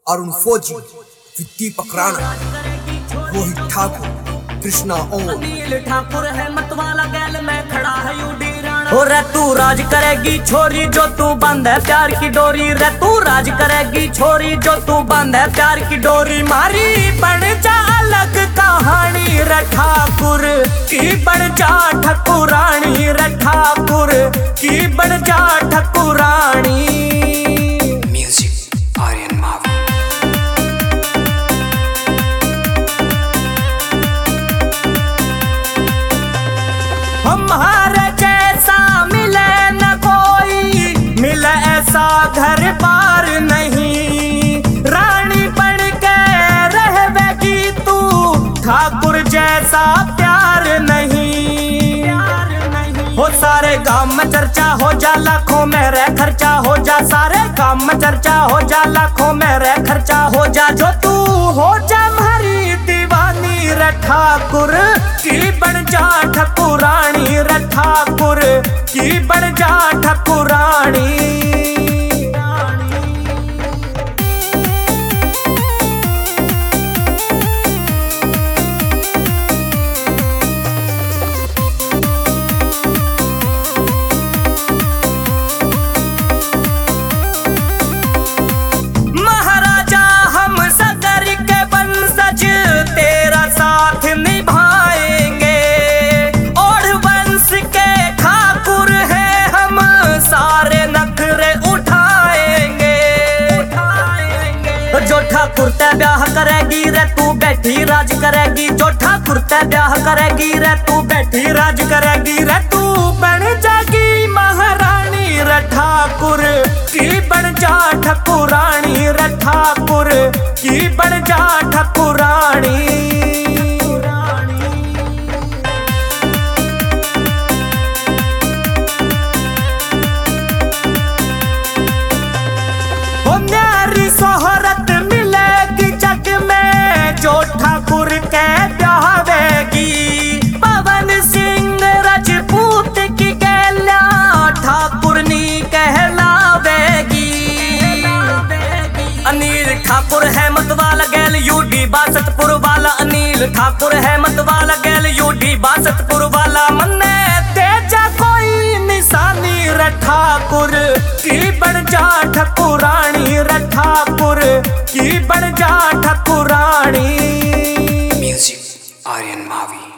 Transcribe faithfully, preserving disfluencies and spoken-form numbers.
अरुण फौजी, दीपक राणा, रोहित ठाकुर, कृष्णा ओम, अनिल ठाकुर है मतवाला गैल में खड़ा है यूडी राणा। हो रे तू राज करेगी छोरी जो तू बंद है प्यार की डोरी, रे तू राज करेगी छोरी जो तू बंद है प्यार की डोरी। मारी बन जा अलग कहानी रे ठाकुर की, बन जा ठकुरानी रे ठाकुर की, बन जा ठकुरानी। हमारे जैसा मिले न कोई, मिले ऐसा घर बार नहीं, रानी बन के रहेगी तू, ठाकुर जैसा प्यार नहीं, प्यार नहीं। हो सारे गांव में चर्चा हो जा, लाखों में रे खर्चा हो जा, सारे गांव में चर्चा हो जा, लाखों में रे खर्चा हो जा, जो तू हो जा हमारी दीवानी रे ठाकुर की, बन जा ठकुरानी रे ठाकुर की, बन जा ठकुरानी। महाराजा हम सगर के वंशज तेरा साथ निभाएंगे, और वंश के ठाकुर है हम सारे नखरे उठाएंगे, उठाएंगे। जो ठाकुर ते ब्याह करेगी रे तू बैठी राज करेगी, जो ठाकुर ते ब्याह करेगी रे तू बैठी राज करेगी, रे तू बन जागी महारानी रे ठाकुर की, बन जा ठकुरानी रे ठाकुर की, बन जा ठकुरानी। हो न्यारी सोहरत मिलेगी जग में जो ठाकुर के ब्याहवेगी, पवन सिंह राजपूत की गैल्या ठाकुरनी कहलावेगी। अनिल ठाकुर है मतवाला गैल यूडी बासतपुर वाला, अनिल ठाकुर है मतवाला गैल यूडी बासतपुर वाला, मन्ने तेजा कोई निशानी रे ठाकुर की, बन जा ठकुरानी रे ठाकुर की, बन जा ठकुरानी। म्यूजिक आर्यन मावी।